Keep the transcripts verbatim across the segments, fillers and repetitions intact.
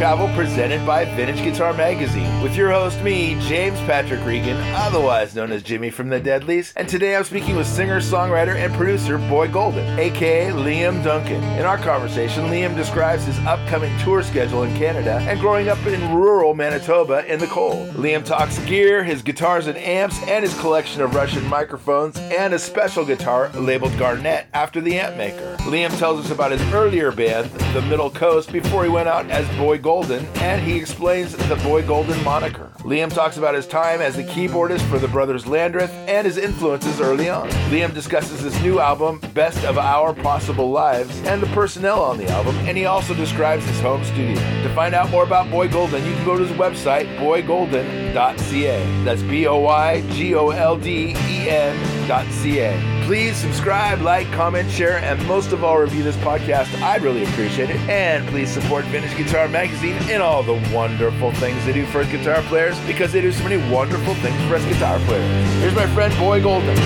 Travel presented by Vintage Guitar Magazine with your host, me, James Patrick Regan, otherwise known as Jimmy from the Deadlies, and today I'm speaking with singer, songwriter, and producer Boy Golden, aka Liam Duncan. In our conversation, Liam describes his upcoming tour schedule in Canada and growing up in rural Manitoba in the cold. Liam talks gear, his guitars and amps, and his collection of Russian microphones, and a special guitar labeled Garnet after the amp maker. Liam tells us about his earlier band, The Middle Coast, before he went out as Boy Golden, and he explains the Boy Golden moniker. Liam talks about his time as the keyboardist for the Brothers Landreth and his influences early on. Liam discusses his new album, Best of Our Possible Lives, and the personnel on the album, and he also describes his home studio. To find out more about Boy Golden, you can go to his website, boy golden dot c a. That's B O Y G O L D E N dot C A. Please subscribe, like, comment, share, and most of all, review this podcast. I'd really appreciate it. And please support Vintage Guitar Magazine and all the wonderful things they do for us guitar players, because they do so many wonderful things for us guitar players. Here's my friend, Boy Golden.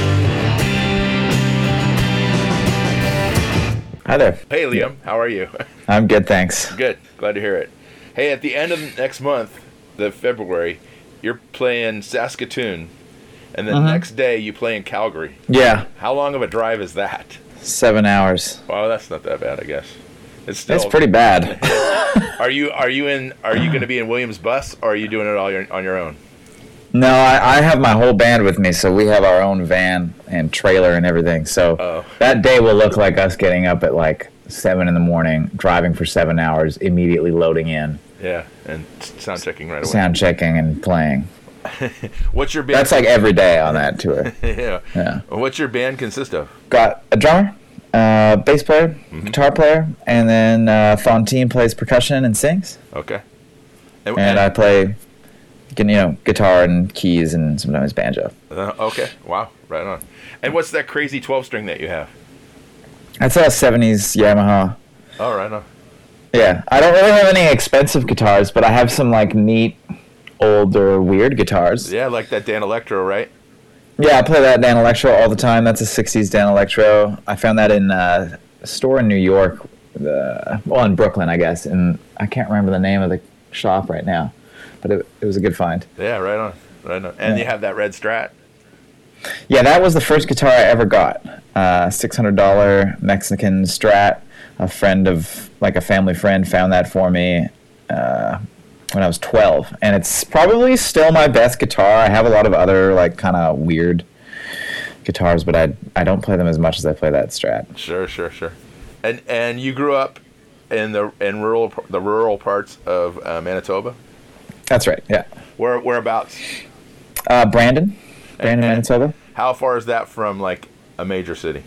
Hi there. Hey, Liam. How are you? I'm good, thanks. Good. Glad to hear it. Hey, at the end of next month, the February, you're playing Saskatoon. And then mm-hmm. next day you play in Calgary. Yeah. How long of a drive is that? Seven hours. Well, that's not that bad, I guess. It's still. It's pretty bad. Are you are you in? Are you going to be in Williams Bus, or are you doing it all your, on your own? No, I, I have my whole band with me, so we have our own van and trailer and everything. So oh. that day will look like us getting up at like seven in the morning, driving for seven hours, immediately loading in. Yeah, and sound checking right away. Sound checking and playing. What's your band? That's like every day on that tour. yeah. Yeah. What's your band consist of? Got a drummer, uh, bass player, mm-hmm. guitar player, and then uh, Fontaine plays percussion and sings. Okay. And, and I play, you know, guitar and keys and sometimes banjo. Uh, okay. Wow. Right on. And what's that crazy twelve string that you have? That's a seventies Yamaha. Oh, right on. Yeah. I don't really have any expensive guitars, but I have some like neat, older, weird guitars. Yeah, like that Dan Electro, right? Yeah, I play that Dan Electro all the time. That's a sixties Dan Electro. I found that in uh, a store in New York, uh, well, in Brooklyn, I guess, and I can't remember the name of the shop right now, but it, it was a good find. Yeah, right on, right on. And yeah. You have that red Strat. Yeah, that was the first guitar I ever got. Uh, six hundred dollars Mexican Strat. A friend of, like a family friend, found that for me. Uh, when I was twelve, and it's probably still my best guitar. I have a lot of other like kind of weird guitars, but I I don't play them as much as I play that Strat. Sure, sure, sure. And and you grew up in the in rural the rural parts of uh, Manitoba? That's right. Yeah. Where whereabouts? Uh, Brandon, Brandon, and, Manitoba. And how far is that from like a major city?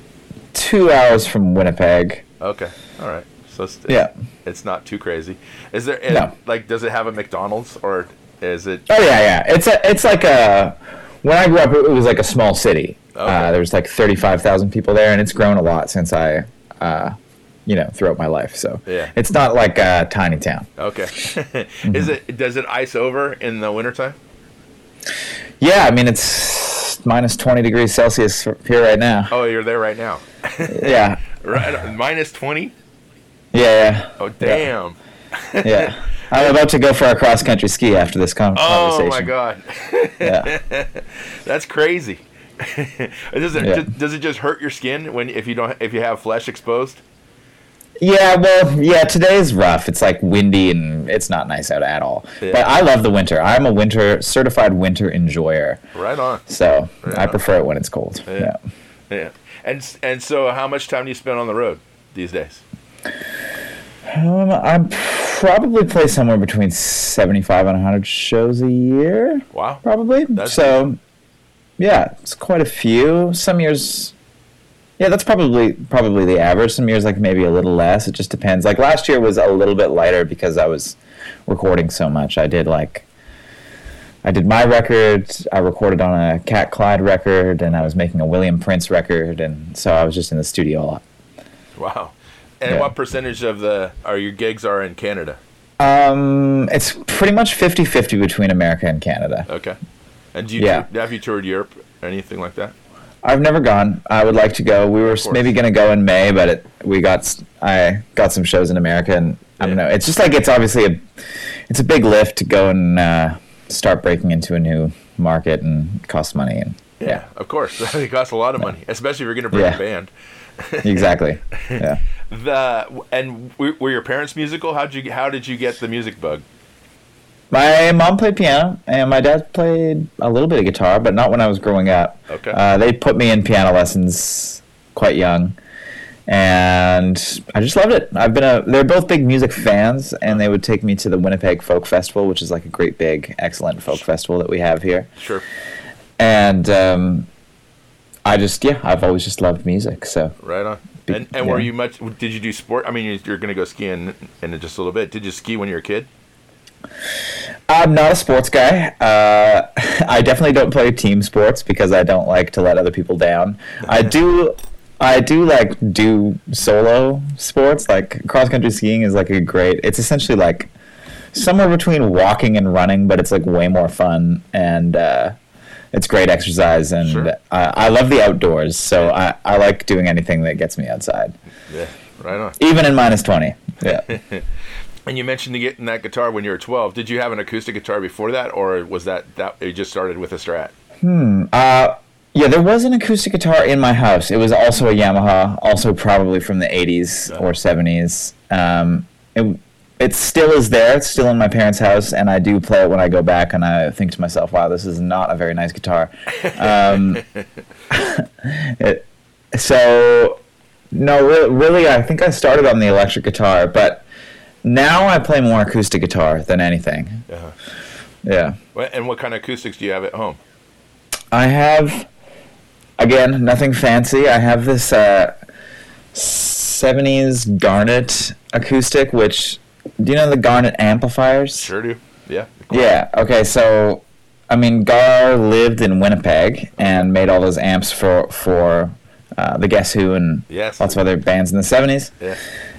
Two hours from Winnipeg. Okay. All right. So it's, it's, yeah, it's not too crazy. Is there is, no. like does it have a McDonald's or is it? Oh yeah, yeah. It's a it's like a when I grew up it was like a small city. Okay. Uh, there was like thirty-five thousand people there, and it's grown a lot since I, uh, you know, throughout my life. So yeah, it's not like a tiny town. Okay. mm-hmm. Is it does it ice over in the wintertime? Yeah, I mean it's minus twenty degrees Celsius here right now. Oh, you're there right now. Yeah. Right, minus twenty. Yeah, yeah. Oh, damn. Yeah. yeah. I'm about to go for a cross-country ski after this con- oh, conversation. Oh, my God. Yeah. That's crazy. does, it, yeah. does it just hurt your skin when if you don't if you have flesh exposed? Yeah, well, yeah, today's rough. It's like windy and it's not nice out at all. Yeah. But I love the winter. I'm a winter certified winter enjoyer. Right on. So right I on. prefer it when it's cold. Yeah. Yeah. Yeah. And and so how much time do you spend on the road these days? Um, I probably play somewhere between seventy-five and one hundred shows a year. Wow. Probably. That's so, nice. Yeah, it's quite a few. Some years, yeah, that's probably probably the average. Some years, like maybe a little less. It just depends. Like last year was a little bit lighter because I was recording so much. I did like, I did my record. I recorded on a Cat Clyde record, and I was making a William Prince record, and so I was just in the studio a lot. Wow. And yeah. what percentage of the are your gigs are in Canada? Um, it's pretty much fifty-fifty between America and Canada. Okay. And do you yeah. have you toured Europe or anything like that? I've never gone. I would like to go. We were maybe going to go in May, but it, we got I got some shows in America, and I don't know. It's just like it's obviously a it's a big lift to go and uh, start breaking into a new market, and it costs money. And yeah, yeah. Of course, it costs a lot of money, especially if you're going to bring Yeah. a band. Exactly. Yeah. The and were were your parents musical? How'd you how did you get the music bug? My mom played piano, and my dad played a little bit of guitar, but not when I was growing up. Okay. Uh, they put me in piano lessons quite young, and I just loved it. I've been a. They're both big music fans, and they would take me to the Winnipeg Folk Festival, which is like a great big, excellent folk festival that we have here. Sure. And um, I just, yeah, I've always just loved music. So Right on. Be- And and were yeah. you much? Did you do sport? I mean, you- you're going to go skiing in just a little bit. Did you ski when you were a kid? I'm not a sports guy. Uh, I definitely don't play team sports because I don't like to let other people down. I do, I do like do solo sports. Like cross country skiing is like a great. It's essentially like somewhere between walking and running, but it's like way more fun, and uh, it's great exercise. And Sure. I, I love the outdoors, so I, I like doing anything that gets me outside, Yeah. Right on. even in minus twenty. Yeah. And you mentioned to getting that guitar when you were twelve. Did you have an acoustic guitar before that, or was that that you just started with a Strat? Uh, yeah, there was an acoustic guitar in my house. It was also a Yamaha, also probably from the eighties or seventies. Um, it, it still is there. It's still in my parents' house, and I do play it when I go back, and I think to myself, wow, this is not a very nice guitar. Um, it, so, no, re- really, I think I started on the electric guitar, but now I play more acoustic guitar than anything. Uh-huh. Yeah. Well, and what kind of acoustics do you have at home? I have, again, nothing fancy. I have this uh, seventies Garnet acoustic, which, do you know the Garnet amplifiers? Sure do. Yeah. Yeah, okay, so, I mean, Gar lived in Winnipeg and made all those amps for, for uh, the Guess Who and Yes. lots of other bands in the seventies. Yeah.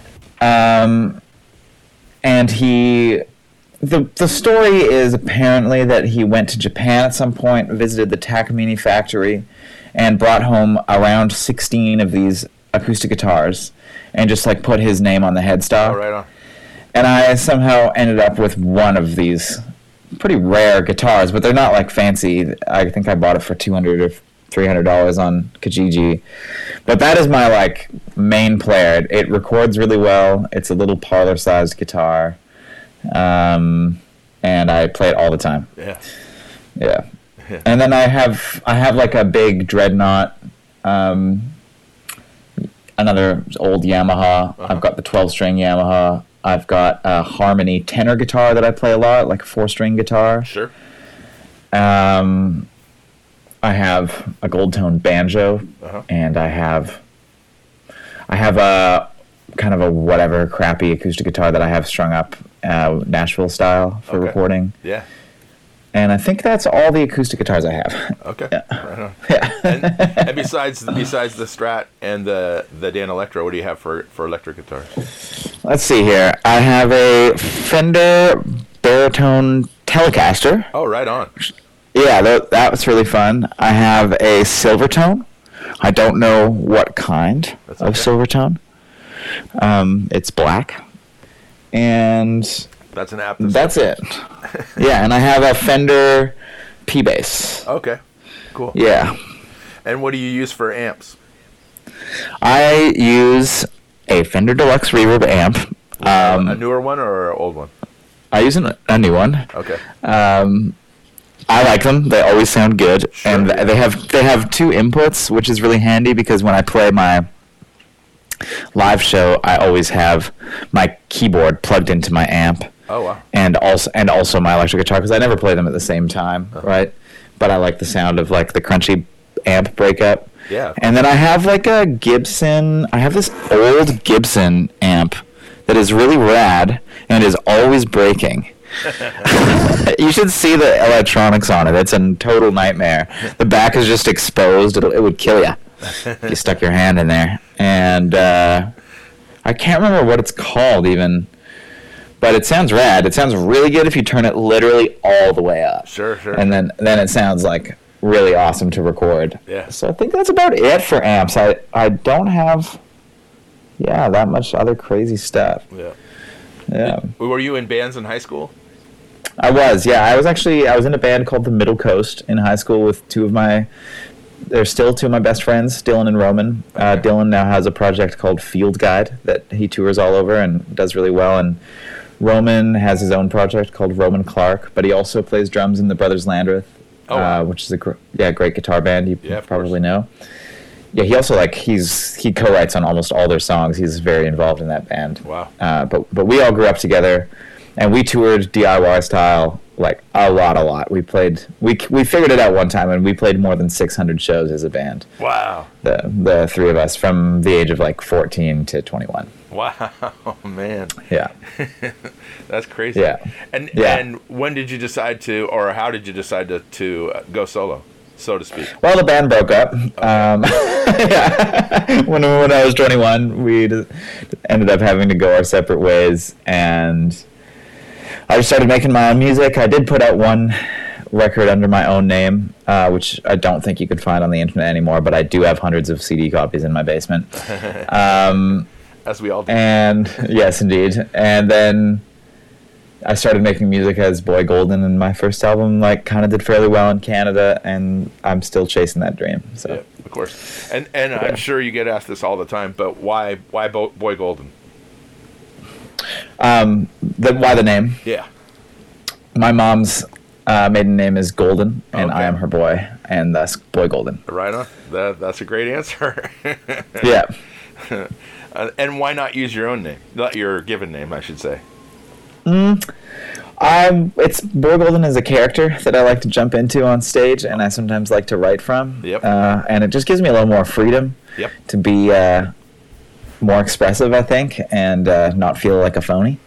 Um, and he, the the story is apparently that he went to Japan at some point, visited the Takamine factory, and brought home around sixteen of these acoustic guitars, and just like put his name on the headstock. All right on. And I somehow ended up with one of these pretty rare guitars, but they're not like fancy. I think I bought it for two hundred or three hundred dollars on Kijiji. But that is my like main player. It, it records really well. It's a little parlor-sized guitar, um, and I play it all the time. Yeah. Yeah. And then I have I have like a big Dreadnought, um, another old Yamaha. Uh-huh. I've got the twelve-string Yamaha. I've got a Harmony tenor guitar that I play a lot, like a four-string guitar. Sure. Um, I have a gold tone banjo, Uh-huh. and I have I have a kind of a whatever crappy acoustic guitar that I have strung up uh, Nashville style for Okay. recording. Yeah. And I think that's all the acoustic guitars I have. Okay. Yeah. Right on. Yeah. And, and besides besides the Strat and the the Dan Electro, what do you have for for electric guitars? Let's see here. I have a Fender Baritone Telecaster. Oh, right on. Yeah, that, that was really fun. I have a Silvertone. I don't know what kind That's of okay. Silvertone. Um, it's black. And That's an app. that's it. Yeah, and I have a Fender P-Bass. Okay. Cool. Yeah. And what do you use for amps? I use a Fender Deluxe Reverb amp. a Um, newer one or an old one? I use an, a new one. Okay. Um, I like them. They always sound good, Sure. and they have they have two inputs, which is really handy because when I play my live show, I always have my keyboard plugged into my amp, Oh wow. and also and also my electric guitar because I never play them at the same time, right? But I like the sound of like the crunchy amp breakup. Yeah. And then I have like a Gibson. I have this old Gibson amp that is really rad and is always breaking. You should see the electronics on it. It's a total nightmare. The back is just exposed. It'll, it would kill you if you stuck your hand in there. And uh, I can't remember what it's called even, but it sounds rad. It sounds really good if you turn it literally all the way up. Sure, sure. And then then it sounds like really awesome to record. Yeah. So I think that's about it for amps. I, I don't have, yeah, that much other crazy stuff. Yeah. Yeah. Were you in bands in high school? I was, yeah. I was actually, I was in a band called the Middle Coast in high school with two of my, they're still two of my best friends, Dylan and Roman. Okay. Uh, Dylan now has a project called Field Guide that he tours all over and does really well. And Roman has his own project called Roman Clark, but he also plays drums in the Brothers Landreth, oh, wow. uh, which is a gr- yeah great guitar band you Yeah, probably know. Yeah, he also like he's he co-writes on almost all their songs. He's very involved in that band. Wow. Uh, but but we all grew up together, and we toured D I Y style like a lot, a lot. We played we we figured it out one time, and we played more than six hundred shows as a band. Wow. The the three of us from the age of like fourteen to twenty-one. Wow, man. Yeah. That's crazy. Yeah. And Yeah. and when did you decide to, or how did you decide to, to uh, go solo, so to speak? Well, the band broke up. Um, yeah. when when I was twenty-one, we d- ended up having to go our separate ways, and I just started making my own music. I did put out one record under my own name, uh, which I don't think you could find on the internet anymore, but I do have hundreds of C D copies in my basement. Um, As we all do. and yes, indeed. And then I started making music as Boy Golden, and my first album like kind of did fairly well in Canada, and I'm still chasing that dream. So Yeah, of course. And and Yeah. I'm sure you get asked this all the time, but why why Bo- Boy Golden? um, the, why the name? Yeah. My mom's uh, maiden name is Golden, and Okay. I am her boy, and thus Boy Golden. Right on. That that's a great answer. Yeah. Uh, and why not use your own name? Not your given name, I should say. Um, it's Boy Golden is a character that I like to jump into on stage, and I sometimes like to write from. Yep. Uh, and it just gives me a little more freedom. Yep. To be uh, more expressive, I think, and uh, not feel like a phony.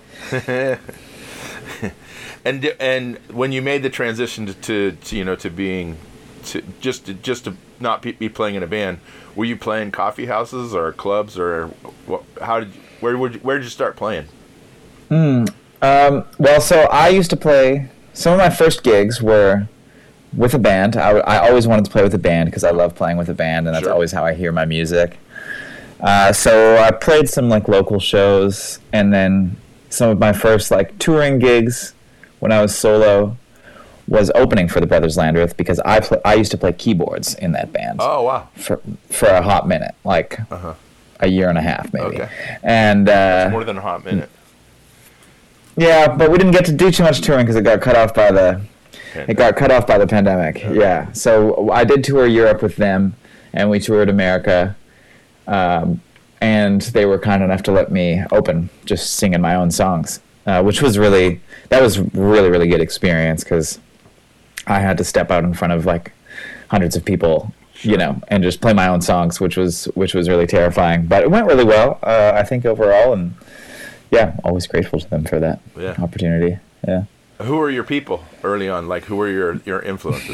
And and when you made the transition to, to, to you know to being to just to, just to not be, be playing in a band, were you playing coffee houses or clubs or what, how did you, where would you, where did you start playing? Um, well, so I used to play. Some of my first gigs were with a band. I, w- I always wanted to play with a band because I love playing with a band, and that's Sure. always how I hear my music. Uh, so I played some like local shows, and then some of my first like touring gigs when I was solo was opening for the Brothers Landreth because I pl- I used to play keyboards in that band Oh wow. for for a hot minute, like Uh-huh. a year and a half maybe. Okay. And uh, More than a hot minute. yeah, but we didn't get to do too much touring because it got cut off by the it got cut off by the pandemic. Yeah, so I did tour Europe with them, and we toured America, um, and they were kind enough to let me open, just singing my own songs, uh, which was really that was really really good experience because I had to step out in front of like hundreds of people, you know, and just play my own songs, which was which was really terrifying. But it went really well, uh, I think overall, and yeah, always grateful to them for that Yeah. opportunity. Yeah. Who were your people early on? Like who were your your influences?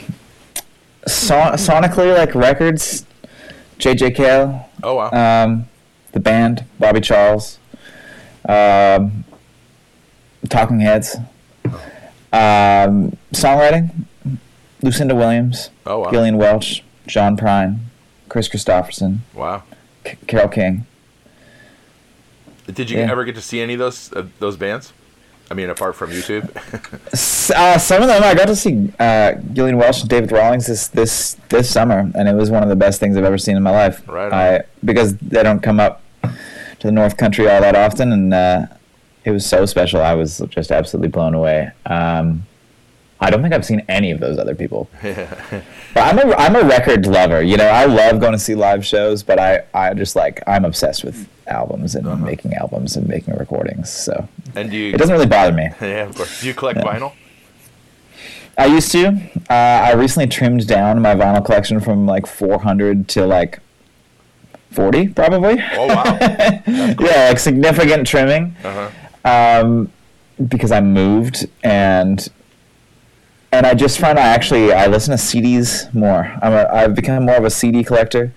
So- sonically, like records, J J Cale, Oh wow. um, the band, Bobby Charles, um, Talking Heads, um, songwriting, Lucinda Williams, Oh wow. Gillian Welch, John Prine, Chris Christopherson, Wow. C- Carole King. Did you Yeah. ever get to see any of those uh, those bands? I mean, apart from YouTube. S- Uh, some of them I got to see uh, Gillian Welch and David Rawlings this, this this summer, and it was one of the best things I've ever seen in my life. Right on. I because they don't come up to the North Country all that often, and uh, it was so special. I was just absolutely blown away. Um, I don't think I've seen any of those other people. But I'm a I'm a record lover. You know, I love going to see live shows, but I, I just like I'm obsessed with albums and Uh-huh. making albums and making recordings. So And do you? it doesn't really bother me. Yeah, of course. Do you collect Yeah. vinyl? I used to. Uh, I recently trimmed down my vinyl collection from like four hundred to like forty, probably. Oh wow. Yeah, like significant trimming. Uh-huh. Um, because I moved and and I just find I actually I listen to C Ds more. I'm a, I've become more of a C D collector.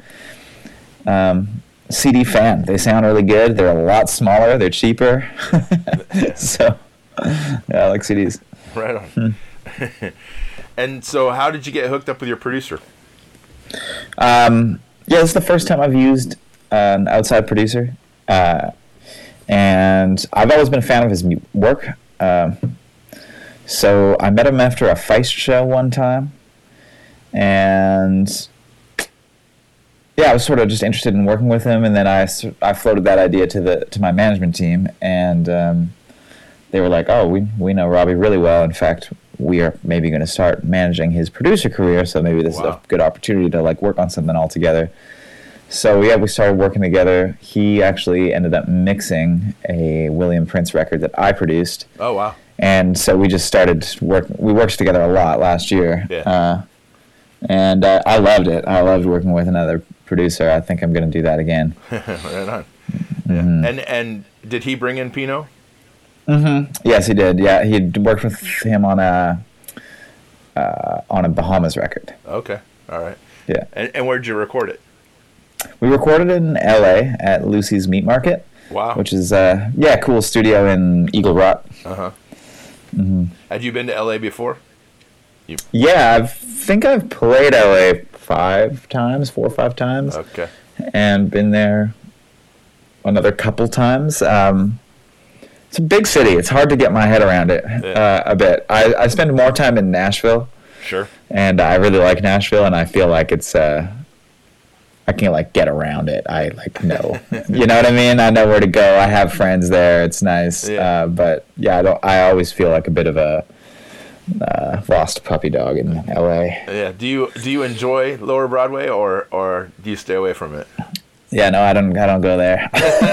Um, C D fan. They sound really good. They're a lot smaller. They're cheaper. So yeah, I like C Ds. Right on. And so, how did you get hooked up with your producer? Um, yeah, this is the first time I've used an outside producer, uh, and I've always been a fan of his mu- work. Um, so I met him after a Feist show one time, and yeah, I was sort of just interested in working with him, and then I, I floated that idea to the to my management team, and um, they were like, "Oh, we we know Robbie really well. In fact, we are maybe going to start managing his producer career, so maybe this wow. is a good opportunity to like work on something all together." So yeah, we started working together. He actually ended up mixing a William Prince record that I produced. Oh wow! And so we just started work. We worked together a lot last year, yeah. uh, and uh, I loved it. I loved working with another producer. I think I'm going to do that again. Right on. Mm-hmm. Yeah. And and did he bring in Pino? Mm-hmm. Yes, he did. Yeah, he worked with him on a uh, on a Bahamas record. Okay, all right. Yeah. And, and where'd you record it? We recorded it in L A at Lucy's Meat Market. Wow. Which is uh yeah, cool studio in Eagle Rock. Uh huh. Mm-hmm. Had you been to L A before? You... Yeah, I think I've played L A five times, four or five times. Okay. And been there another couple times. Um, it's a big city. It's hard to get my head around it yeah. uh, a bit. I, I spend more time in Nashville. Sure. And I really like Nashville, and I feel like it's uh, I can't like get around it. I like know, you know what I mean? I know where to go. I have friends there. It's nice. Yeah. Uh, but yeah, I don't. I always feel like a bit of a uh, lost puppy dog in L A. Yeah. Do you do you enjoy Lower Broadway, or or do you stay away from it? Yeah, no, I don't. I don't go there.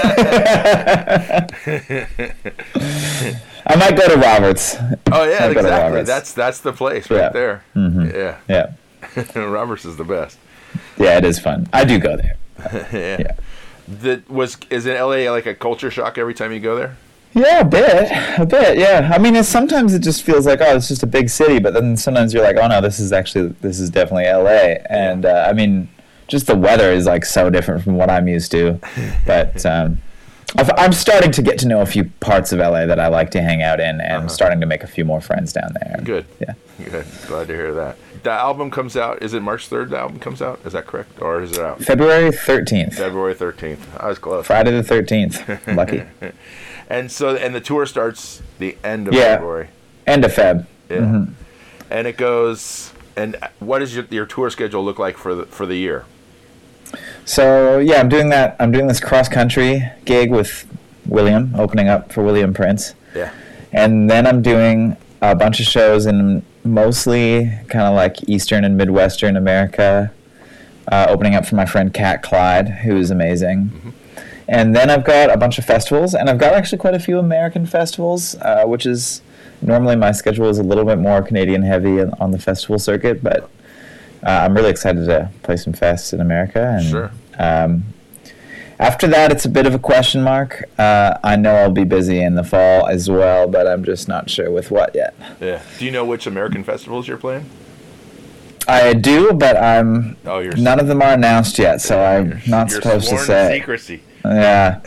I might go to Roberts. Oh yeah, exactly. That's that's the place right yeah. there. Mm-hmm. Yeah. Yeah. Roberts is the best. Yeah, it is fun. I do go there. yeah. yeah. The, was is in L A like a culture shock every time you go there? Yeah, a bit, a bit. Yeah, I mean, it's, sometimes it just feels like, oh, it's just a big city, but then sometimes you're like, oh no, this is actually this is definitely L A. And uh, I mean, just the weather is like so different from what I'm used to. But um, I've, I'm starting to get to know a few parts of L A that I like to hang out in, and uh-huh. I'm starting to make a few more friends down there. Good. Yeah. Good. Glad to hear that. The album comes out, is it March third the album comes out? Is that correct? Or is it out? February thirteenth. February thirteenth. I was close. Friday the thirteenth. Lucky. And so, and the tour starts the end of yeah. February. End of Feb. Yeah. Mm-hmm. And it goes, and what does your, your tour schedule look like for the, for the year? So, yeah, I'm doing that. I'm doing this cross-country gig with William, opening up for William Prince. Yeah. And then I'm doing a bunch of shows in mostly kind of like Eastern and Midwestern America, uh, opening up for my friend Kat Clyde, who is amazing. Mm-hmm. And then I've got a bunch of festivals, and I've got actually quite a few American festivals, uh, which is normally my schedule is a little bit more Canadian heavy on the festival circuit, but uh, I'm really excited to play some fests in America. And, sure. Um, after that, it's a bit of a question mark. Uh, I know I'll be busy in the fall as well, but I'm just not sure with what yet. Yeah. Do you know which American festivals you're playing? I do, but I'm. Oh, you're none of them are announced yet, so yeah, I'm you're, not you're supposed to sworn say. To secrecy. Yeah.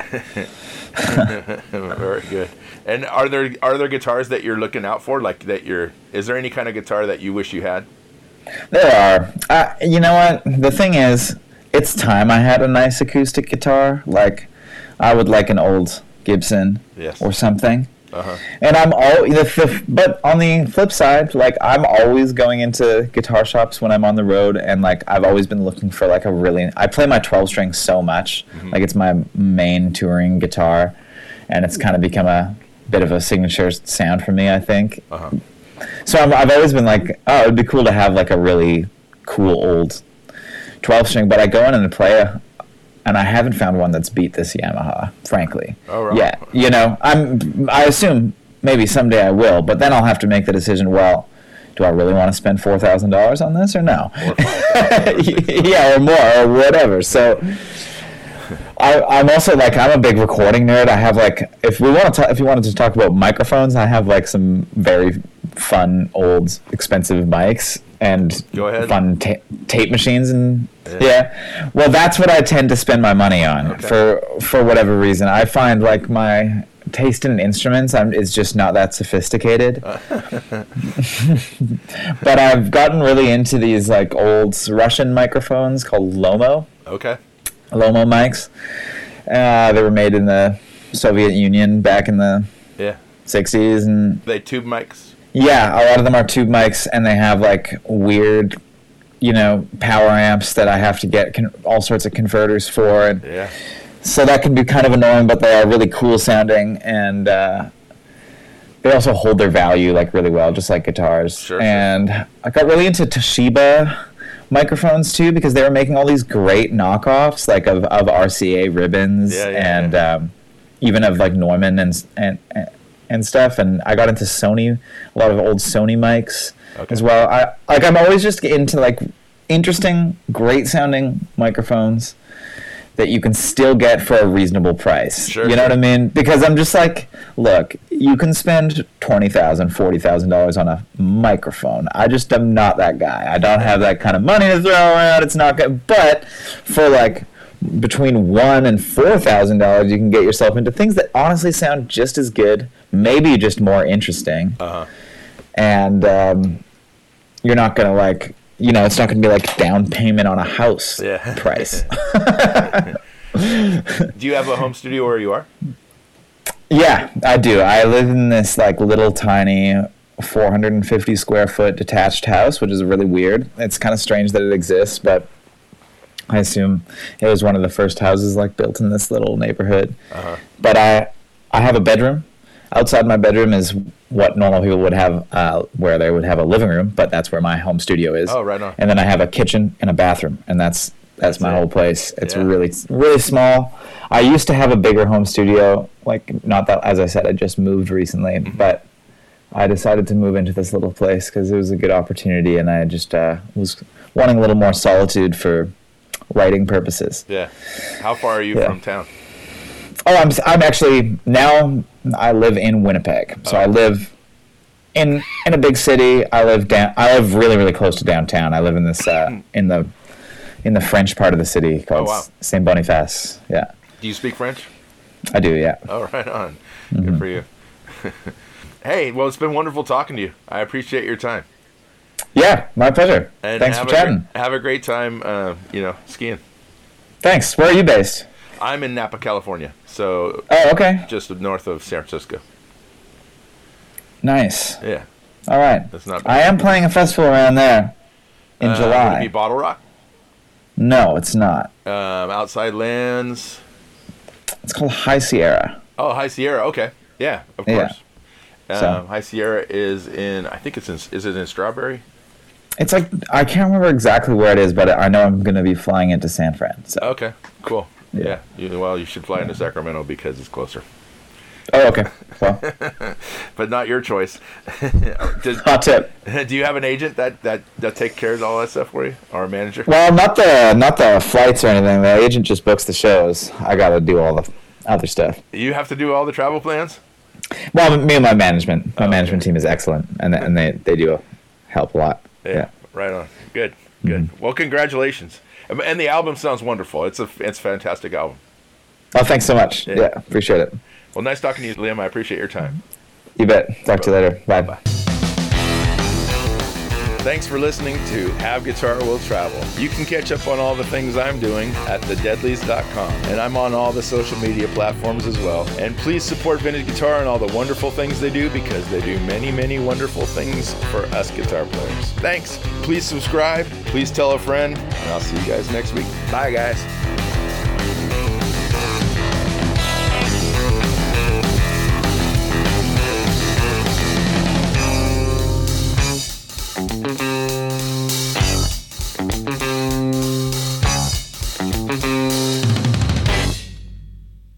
Very good. And are there are there guitars that you're looking out for? Like that you're. Is there any kind of guitar that you wish you had? There are. Uh, you know what? The thing is, it's time I had a nice acoustic guitar. Like, I would like an old Gibson yes. or something. Uh-huh. And I'm all, the, the, but on the flip side, like I'm always going into guitar shops when I'm on the road, and like I've always been looking for like a really. I play my twelve string so much, mm-hmm. like it's my main touring guitar, and it's kind of become a bit of a signature sound for me, I think. Uh-huh. So I'm, I've always been like, oh, it'd be cool to have like a really cool old twelve string, but I go in and play a. And I haven't found one that's beat this Yamaha, frankly. Oh, right. Yeah, you know, I'm. I assume maybe someday I will, but then I'll have to make the decision. Well, do I really want to spend four thousand dollars on this or no? Or yeah, or more, or whatever. So, I, I'm also like I'm a big recording nerd. I have like if we want to, ta- if you wanted to talk about microphones, I have like some very fun old expensive mics and Go ahead. fun ta- tape machines and. Yeah. yeah, well, that's what I tend to spend my money on okay. for for whatever reason. I find like my taste in instruments I'm, is just not that sophisticated. But I've gotten really into these like old Russian microphones called Lomo. Okay. Lomo mics. Uh, they were made in the Soviet Union back in the yeah. sixties, and they tube mics. Yeah, a lot of them are tube mics, and they have like weird, you know, power amps that I have to get con- all sorts of converters for, and yeah. so that can be kind of annoying. But they are really cool sounding, and uh, they also hold their value like really well, just like guitars. Sure. And sure. I got really into Toshiba microphones too, because they were making all these great knockoffs like of, of R C A ribbons yeah, yeah, and yeah. Um, even of like Neumann and and and stuff. And I got into Sony, a lot of old Sony mics okay. as well. I like I'm always just into like interesting, great sounding microphones that you can still get for a reasonable price. Sure, you know sure. what I mean? Because I'm just like, look, you can spend twenty thousand dollars, forty thousand dollars on a microphone. I just am not that guy. I don't have that kind of money to throw around. It's not good. But for like between one and four thousand dollars, you can get yourself into things that honestly sound just as good, maybe just more interesting. Uh-huh. And um, you're not gonna like, you know, it's not gonna be like down payment on a house yeah. price. Do you have a home studio where you are? Yeah, I do. I live in this like little tiny four hundred fifty square foot detached house, which is really weird. It's kind of strange that it exists, but I assume it was one of the first houses like built in this little neighborhood. Uh-huh. But I I have a bedroom. Outside my bedroom is what normal people would have, uh, where they would have a living room, but that's where my home studio is. Oh, right on. And then I have a kitchen and a bathroom, and that's that's, That's my it. whole place. It's Yeah. really really small. I used to have a bigger home studio, like not that, as I said, I just moved recently, Mm-hmm. but I decided to move into this little place because it was a good opportunity, and I just uh, was wanting a little more solitude for writing purposes. Yeah. How far are you Yeah. from town? Oh, I'm I'm actually now I live in Winnipeg, so Oh. I live in in a big city. I live down. I live really really close to downtown. I live in this uh, in the in the French part of the city called Oh, wow. Saint Boniface. Yeah, Do you speak French? I do. Yeah. Oh, right on. Mm-hmm. Good for you. Hey, well, it's been wonderful talking to you. I appreciate your time. Yeah, my pleasure. And Thanks have for a chatting. Great, have a great time, uh, you know, skiing. Thanks. Where are you based? I'm in Napa, California, so Oh, okay. just north of San Francisco. Nice. Yeah. All right. That's not I bad. am playing a festival around there in Uh, Would it July. be Bottle Rock? No, it's not. Um, Outside Lands. It's called High Sierra. Oh, High Sierra. Okay. Yeah, of Yeah. course. Um, So- High Sierra is in, I think it's in, is it in Strawberry? It's like I can't remember exactly where it is, but I know I'm going to be flying into San Fran. So. Okay, cool. Yeah. Yeah. You, well, you should fly into Sacramento because it's closer. Oh, okay. Well, But not your choice. Does, hot tip. do you have an agent that, that, that takes care of all that stuff for you? Or a manager? Well, not the not the flights or anything. The agent just books the shows. I got to do all the other stuff. You have to do all the travel plans? Well, me and my management. My Oh, management okay. team is excellent, and and they they do help a lot. Yeah. Right on. Good. Good. Mm-hmm. Well, congratulations. And- And the album sounds wonderful. It's a it's a fantastic album. Oh, thanks so much. Yeah. Yeah, appreciate it. Well, nice talking to you, Liam. I appreciate your time. You bet. Talk to you later. Bye. Bye. Thanks for listening to Have Guitar Will Travel. You can catch up on all the things I'm doing at the deadlies dot com. And I'm on all the social media platforms as well. And please support Vintage Guitar and all the wonderful things they do, because they do many, many wonderful things for us guitar players. Thanks. Please subscribe. Please tell a friend. And I'll see you guys next week. Bye, guys.